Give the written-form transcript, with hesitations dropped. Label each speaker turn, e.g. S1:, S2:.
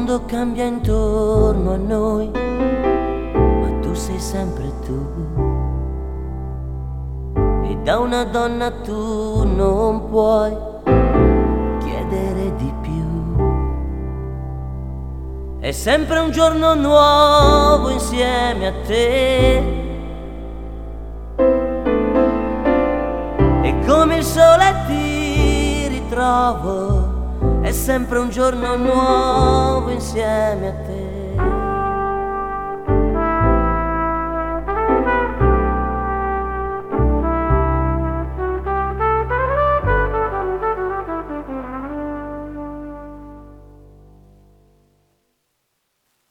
S1: mondo cambia intorno a noi, ma tu sei sempre tu. E da una donna tu non puoi chiedere di più. È sempre un giorno nuovo insieme a te. E come il sole ti ritrovo. È sempre un giorno nuovo insieme a te.